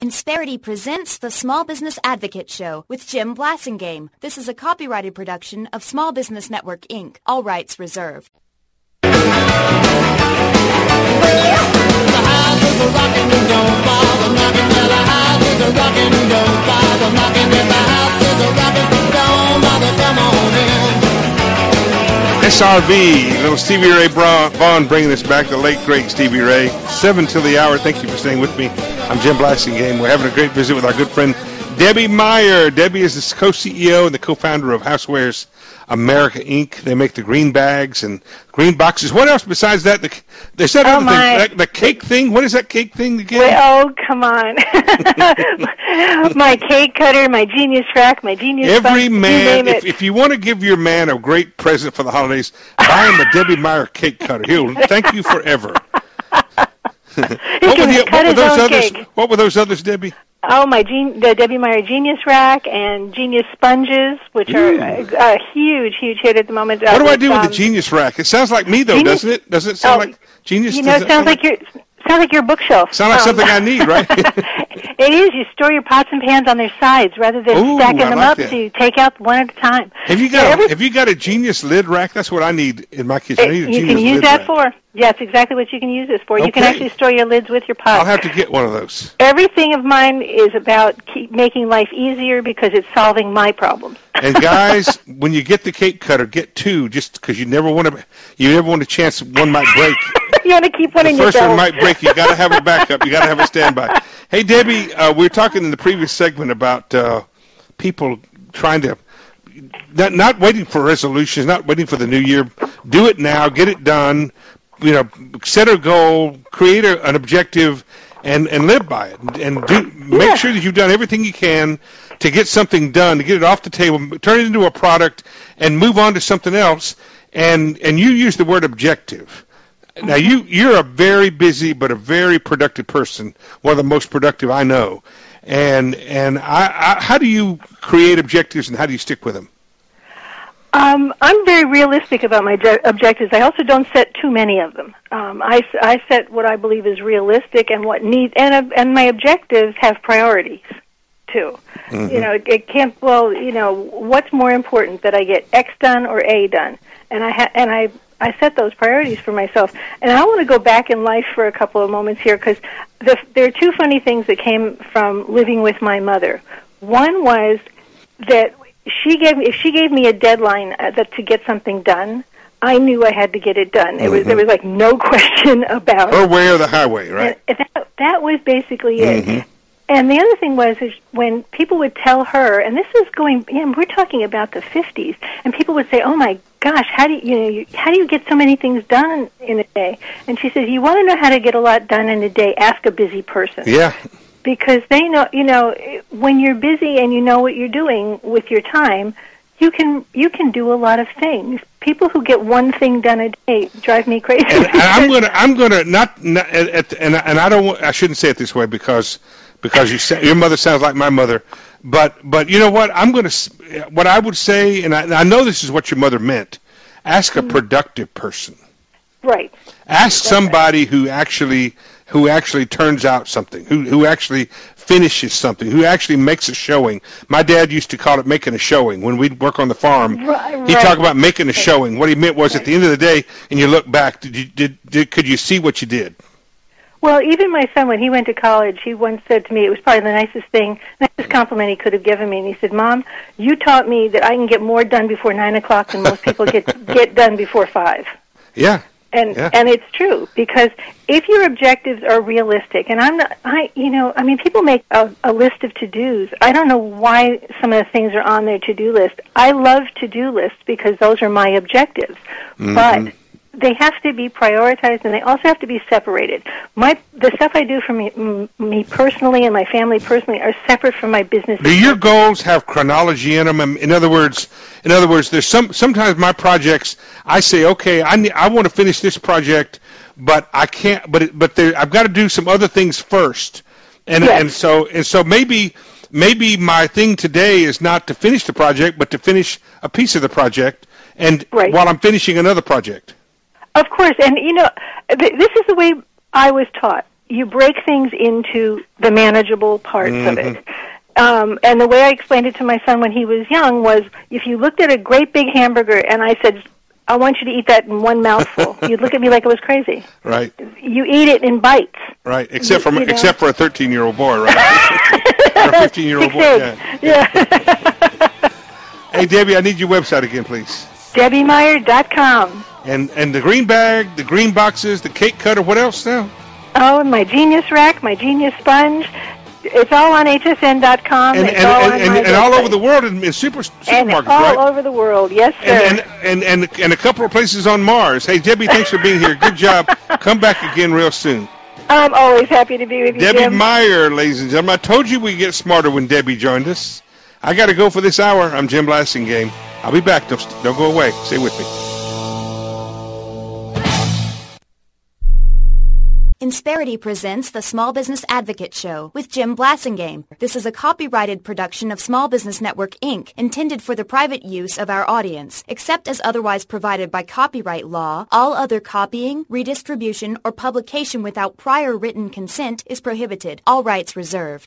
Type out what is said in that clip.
Insperity presents the Small Business Advocate Show with Jim Blasingame. This is a copyrighted production of Small Business Network, Inc. All rights reserved. The house is a rockin' and don't bother knocking. Well, the house is a rockin' and don't bother knocking. If the house is a rockin', don't bother, come on in. SRV, little Stevie Ray Vaughan bringing us back, the late, great Stevie Ray. 7 till the hour. Thank you for staying with me. I'm Jim Blasingame. We're having a great visit with our good friend, Debbie Meyer. Debbie is the co-CEO and the co-founder of Housewares America, Inc. They make the green bags and green boxes. What else besides that? There's that other thing, the cake thing. What is that cake thing again? Oh, come on. My cake cutter, my Genius Rack, my Genius Every sponge, man, if you want to give your man a great present for the holidays, buy him a Debbie Meyer cake cutter. He'll thank you forever. What were those others, Debbie? Oh, the Debbie Meyer Genius Rack and Genius Sponges, which are a huge, huge hit at the moment. What do I do with the Genius Rack? It sounds like me, though, doesn't it? Doesn't it sound like Genius? You know, it sounds like your bookshelf. Sounds like something I need, right? It is. You store your pots and pans on their sides rather than stacking them up, so you take out one at a time. Have you got a Genius lid rack? That's what I need in my kitchen. I need a Genius you can use lid that rack. for. Yeah, that's exactly what you can use this for. Okay. You can actually store your lids with your pots. I'll have to get one of those. Everything of mine is about making life easier because it's solving my problems. And guys, when you get the cake cutter, get two, just because you never want a chance one might break. You want to keep one in your belt. The first one might break. You got to have a backup. You got to have a standby. Hey, Debbie, we were talking in the previous segment about people trying to not waiting for resolutions, not waiting for the new year. Do it now. Get it done. You know, set a goal, create an objective, and live by it. And make sure that you've done everything you can to get something done, to get it off the table, turn it into a product, and move on to something else. And you use the word objective. Now, you're a very busy but a very productive person, one of the most productive I know. And how do you create objectives, and how do you stick with them? I'm very realistic about my objectives. I also don't set too many of them. I set what I believe is realistic and what needs, and my objectives have priorities too. Mm-hmm. You know, it can't. Well, you know, what's more important, that I get X done or A done? And I set those priorities for myself. And I want to go back in life for a couple of moments here, because there are two funny things that came from living with my mother. One was that if she gave me a deadline to get something done, I knew I had to get it done. There was like no question about her way or the highway, right? And that was basically it. Mm-hmm. And the other thing was is when people would tell her, and this is we're talking about the 50s, and people would say, "Oh my gosh, how do you get so many things done in a day?" And she says, "You want to know how to get a lot done in a day? Ask a busy person." Yeah. Because they know, when you're busy and you know what you're doing with your time, you can do a lot of things. People who get one thing done a day drive me crazy. And I'm gonna not and I don't want, I shouldn't say it this way because your mother sounds like my mother, but you know what, what I would say, and I know this is what your mother meant. Ask a productive person. Right. Ask somebody who actually turns out something, who actually finishes something, who actually makes a showing. My dad used to call it making a showing. When we'd work on the farm, he'd talk about making a showing. What he meant was at the end of the day, and you look back, could you see what you did? Well, even my son, when he went to college, he once said to me, it was probably the nicest compliment he could have given me, and he said, "Mom, you taught me that I can get more done before 9 o'clock than most people get done before 5. Yeah. And it's true, because if your objectives are realistic, and people make a list of to-dos. I don't know why some of the things are on their to-do list. I love to-do lists because those are my objectives. Mm-hmm. But they have to be prioritized, and they also have to be separated. The stuff I do for me personally and my family personally are separate from my business. Do your goals have chronology in them? In other words, there's sometimes my projects, I say, okay, I want to finish this project, but I can't. But I've got to do some other things first, and so maybe my thing today is not to finish the project, but to finish a piece of the project, and while I'm finishing another project. Of course, and this is the way I was taught. you break things into the manageable parts of it. And the way I explained it to my son when he was young was, if you looked at a great big hamburger and I said, I want you to eat that in one mouthful, you'd look at me like I was crazy. Right. You eat it in bites. Right. Except for a 13-year-old boy, right? Or a 15-year-old boy. Yeah. Hey, Debbie, I need your website again, please. DebbieMeyer.com. And the green bag, the green boxes, the cake cutter, what else now? Oh, and my Genius Rack, my Genius Sponge. It's all on hsn.com. And all over the world in supermarkets, and right? all over the world, yes, sir. And a couple of places on Mars. Hey, Debbie, thanks for being here. Good job. Come back again real soon. I'm always happy to be with you, Debbie Jim. Meyer, ladies and gentlemen. I told you we'd get smarter when Debbie joined us. I got to go for this hour. I'm Jim Blasingame. I'll be back. Don't go away. Stay with me. Insperity presents the Small Business Advocate Show with Jim Blasingame. This is a copyrighted production of Small Business Network, Inc., intended for the private use of our audience. Except as otherwise provided by copyright law, all other copying, redistribution, or publication without prior written consent is prohibited. All rights reserved.